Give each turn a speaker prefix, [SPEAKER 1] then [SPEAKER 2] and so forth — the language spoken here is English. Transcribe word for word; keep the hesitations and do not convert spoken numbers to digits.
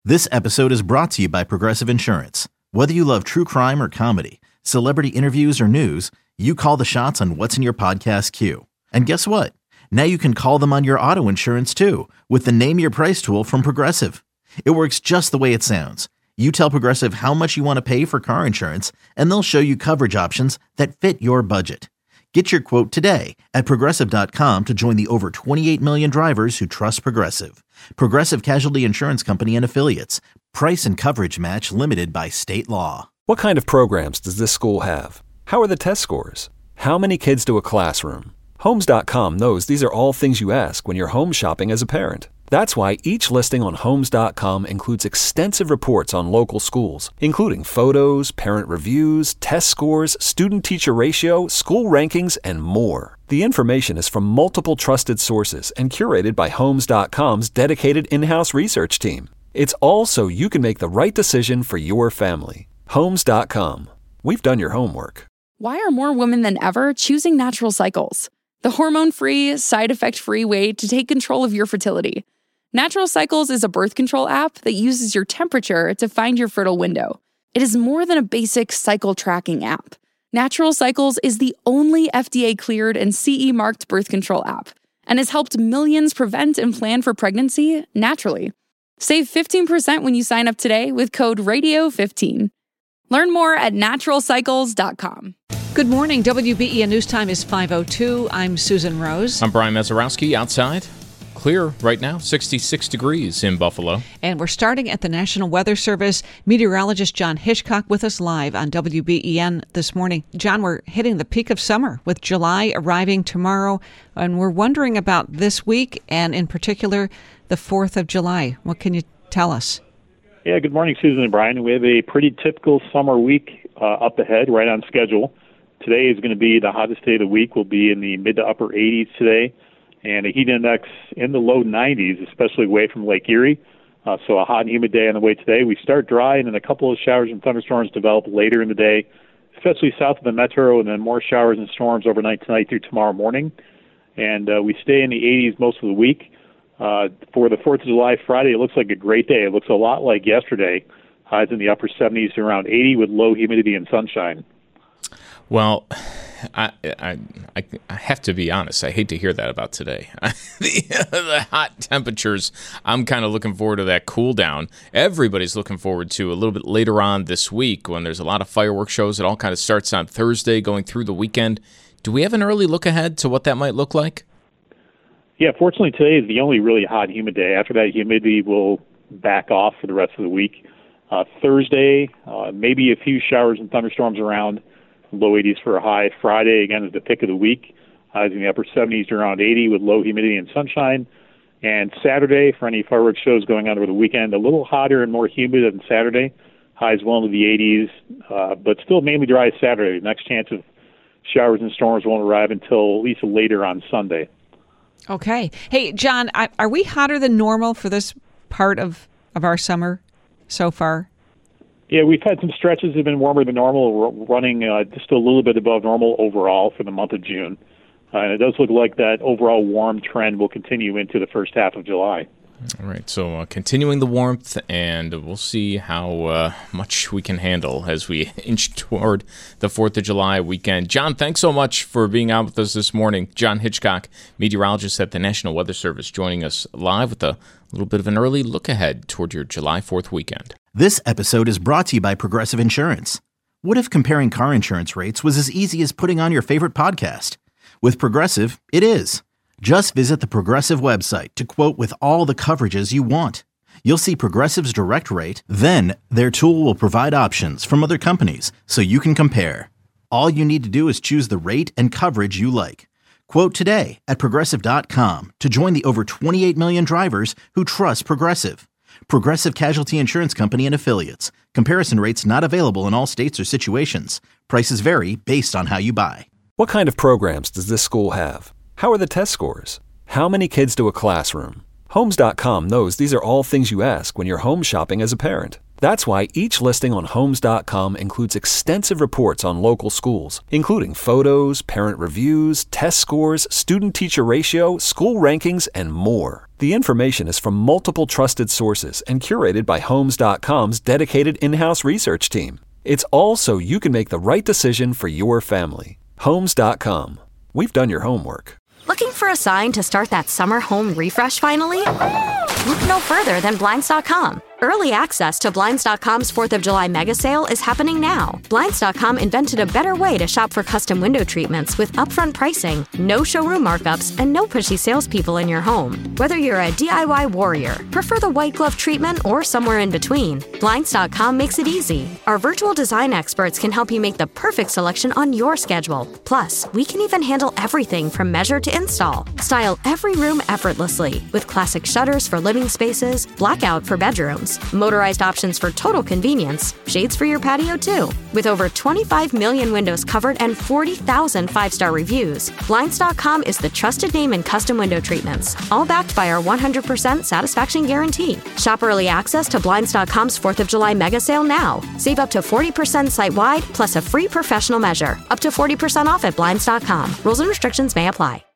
[SPEAKER 1] This episode is brought to you by Progressive Insurance. Whether you love true crime or comedy, celebrity interviews or news, you call the shots on what's in your podcast queue. And guess what? Now you can call them on your auto insurance too with the Name Your Price tool from Progressive. It works just the way it sounds. You tell Progressive how much you want to pay for car insurance, and they'll show you coverage options that fit your budget. Get your quote today at Progressive dot com to join the over twenty-eight million drivers who trust Progressive. Progressive Casualty Insurance Company and Affiliates. Price and coverage match limited by state law.
[SPEAKER 2] What kind of programs does this school have? How are the test scores? How many kids do a classroom? Homes dot com knows these are all things you ask when you're home shopping as a parent. That's why each listing on Homes dot com includes extensive reports on local schools, including photos, parent reviews, test scores, student-teacher ratio, school rankings, and more. The information is from multiple trusted sources and curated by Homes dot com's dedicated in-house research team. It's all so you can make the right decision for your family. Homes dot com. We've done your homework.
[SPEAKER 3] Why are more women than ever choosing Natural Cycles? The hormone-free, side-effect-free way to take control of your fertility. Natural Cycles is a birth control app that uses your temperature to find your fertile window. It is more than a basic cycle tracking app. Natural Cycles is the only F D A-cleared and C E-marked birth control app and has helped millions prevent and plan for pregnancy naturally. Save fifteen percent when you sign up today with code radio fifteen. Learn more at natural cycles dot com.
[SPEAKER 4] Good morning. W B E N News Time is five oh two. I'm Susan Rose.
[SPEAKER 5] I'm Brian Mazurowski. Outside, clear right now, sixty-six degrees in Buffalo.
[SPEAKER 4] And we're starting at the National Weather Service. Meteorologist John Hitchcock with us live on W B E N this morning. John, we're hitting the peak of summer with July arriving tomorrow, and we're wondering about this week and in particular the fourth of July. What can you tell us?
[SPEAKER 6] Yeah, good morning, Susan and Brian. We have a pretty typical summer week uh, up ahead, right on schedule. Today is going to be the hottest day of the week. We'll be in the mid to upper eighties today, and a heat index in the low nineties, especially away from Lake Erie. Uh, so a hot and humid day on the way today. We start dry, and then a couple of showers and thunderstorms develop later in the day, especially south of the metro, and then more showers and storms overnight tonight through tomorrow morning. And uh, we stay in the eighties most of the week. Uh, for the fourth of July, Friday, it looks like a great day. It looks a lot like yesterday. Highs in the upper seventies to around eighty with low humidity and sunshine.
[SPEAKER 5] Well, I, I, I, I have to be honest. I hate to hear that about today. the, the hot temperatures, I'm kind of looking forward to that cool down. Everybody's looking forward to a little bit later on this week when there's a lot of fireworks shows. It all kind of starts on Thursday going through the weekend. Do we have an early look ahead to what that might look like?
[SPEAKER 6] Yeah, fortunately today is the only really hot, humid day. After that, humidity will back off for the rest of the week. Uh, Thursday, uh, maybe a few showers and thunderstorms around. Low eighties for a high. Friday, again, is the pick of the week. Highs in the upper seventies to around eighty with low humidity and sunshine. And Saturday, for any fireworks shows going on over the weekend, a little hotter and more humid than Saturday. Highs well into the eighties, uh, but still mainly dry Saturday. The next chance of showers and storms won't arrive until at least later on Sunday.
[SPEAKER 4] Okay. Hey, John, I, are we hotter than normal for this part of, of our summer so far?
[SPEAKER 6] Yeah, we've had some stretches that have been warmer than normal. We're running uh, just a little bit above normal overall for the month of June. Uh, and it does look like that overall warm trend will continue into the first half of July.
[SPEAKER 5] All right, so uh, continuing the warmth, and we'll see how uh, much we can handle as we inch toward the fourth of July weekend. John, thanks so much for being out with us this morning. John Hitchcock, meteorologist at the National Weather Service, joining us live with a little bit of an early look ahead toward your July fourth weekend.
[SPEAKER 1] This episode is brought to you by Progressive Insurance. What if comparing car insurance rates was as easy as putting on your favorite podcast? With Progressive, it is. Just visit the Progressive website to quote with all the coverages you want. You'll see Progressive's direct rate, then their tool will provide options from other companies so you can compare. All you need to do is choose the rate and coverage you like. Quote today at progressive dot com to join the over twenty-eight million drivers who trust Progressive. Progressive Casualty Insurance Company and Affiliates. Comparison rates not available in all states or situations. Prices vary based on how you buy.
[SPEAKER 2] What kind of programs does this school have? How are the test scores? How many kids do a classroom? Homes dot com knows these are all things you ask when you're home shopping as a parent. That's why each listing on Homes dot com includes extensive reports on local schools, including photos, parent reviews, test scores, student-teacher ratio, school rankings, and more. The information is from multiple trusted sources and curated by Homes dot com's dedicated in-house research team. It's all so you can make the right decision for your family. Homes dot com. We've done your homework.
[SPEAKER 7] Looking for a sign to start that summer home refresh finally? Look no further than Blinds dot com. Early access to Blinds dot com's fourth of July mega sale is happening now. Blinds dot com invented a better way to shop for custom window treatments with upfront pricing, no showroom markups, and no pushy salespeople in your home. Whether you're a D I Y warrior, prefer the white glove treatment, or somewhere in between, Blinds dot com makes it easy. Our virtual design experts can help you make the perfect selection on your schedule. Plus, we can even handle everything from measure to install. Style every room effortlessly with classic shutters for living spaces, blackout for bedrooms, motorized options for total convenience, shades for your patio too. With over twenty-five million windows covered and forty thousand five-star reviews, Blinds dot com is the trusted name in custom window treatments, all backed by our one hundred percent satisfaction guarantee. Shop early access to Blinds dot com's fourth of July mega sale now. Save up to forty percent site-wide plus a free professional measure. Up to forty percent off at Blinds dot com. Rules and restrictions may apply.